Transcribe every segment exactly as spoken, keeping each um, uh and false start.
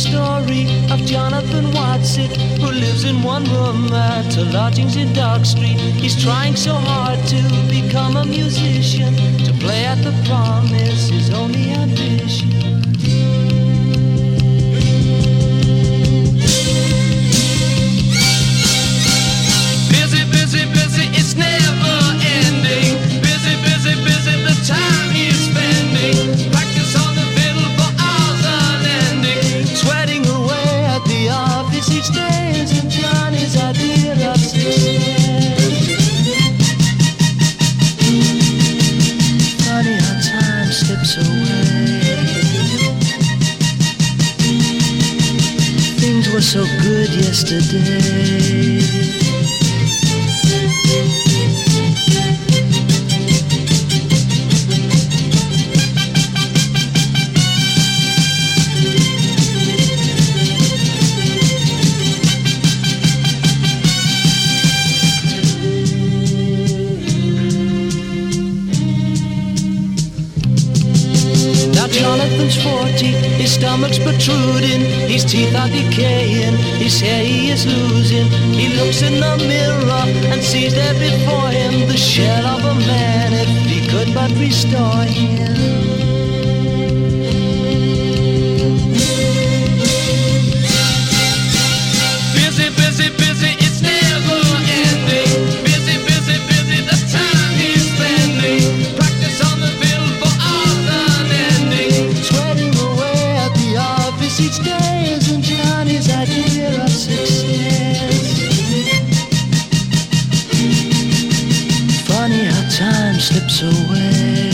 story of Jonathan Watson, who lives in one room at a lodgings in Dark Street. He's trying so hard to become a musician. To play at the prom is his only ambition. Busy, busy, busy, it's never ending. Busy, busy, busy, the time he's spending. Practice on the fiddle for hours unending. Sweating away at the office each day isn't Johnny's idea of success. Funny how time slips away. Things were so good yesterday. Jonathan's forty, his stomach's protruding, his teeth are decaying, his hair he is losing. He looks in the mirror and sees there before him the shell of a man, if he could but restore him. Busy, busy, busy, it's never ending. Busy, busy, busy, the time he's spending. Practice on the fiddle for hours unending. Sweating away at the office each day isn't Johnny's idea of success. Funny how time slips away.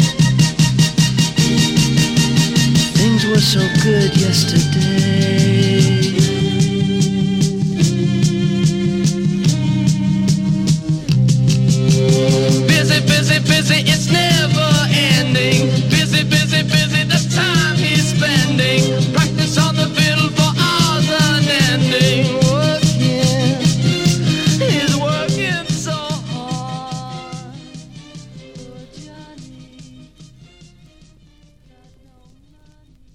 Things were so good yesterday.